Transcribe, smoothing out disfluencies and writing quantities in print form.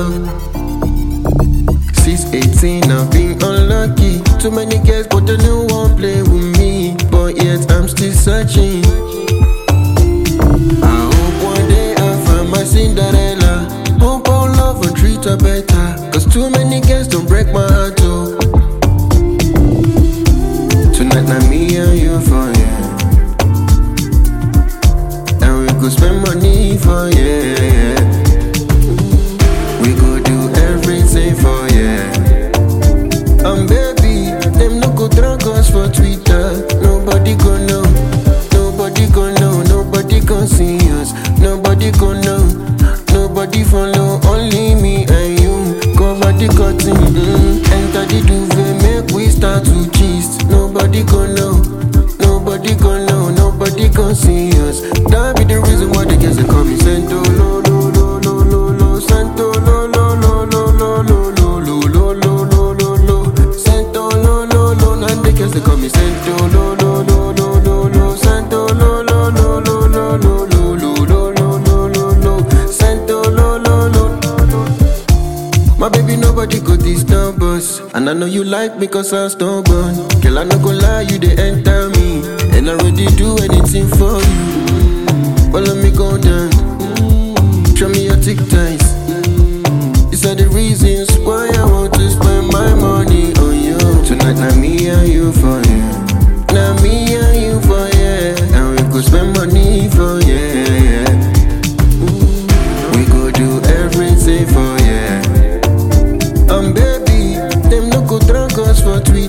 love. 618, I've been unlucky. Too many girls, but they no one play with me. But yet I'm still searching. I hope one day I'll find my Cinderella. Hope I'll love and treat her better. Cause too many girls don't break my heart, oh. Tonight, now me and you for yeah. And we could spend money for yeah. We could do everything for yeah. Baby, them no go drag us for Twitter. Nobody gon' know, nobody gon' know, nobody gon' see us, nobody gon' know, nobody follow, only me and you. Cover the curtain, enter the duvet, make we start to gist. Nobody gon' know, nobody gon' know, nobody gon' see us. That be the reason why the girls they call me Santo lo lo lo lo lo lo, Santo lo lo lo lo lo lo lo lo lo lo lo lo, Santo lo lo lo. Now the girls they call me Santo lo lo lo lo lo lo, Santo lo lo lo lo lo lo lo lo lo lo lo lo, Santo lo lo lo. My baby, nobody go disturb us. And I know you like me cause I'm stubborn. Girl, I no go lie, you they enter me. And I already do anything for you. But let me go down. Show me your tick ties. These are the reasons why I want to spend my money on you. Tonight, now me and you for you. Now me and you for yeah. And we could spend money for yeah. We could do everything for yeah. Baby, them no go drag us for Twitter.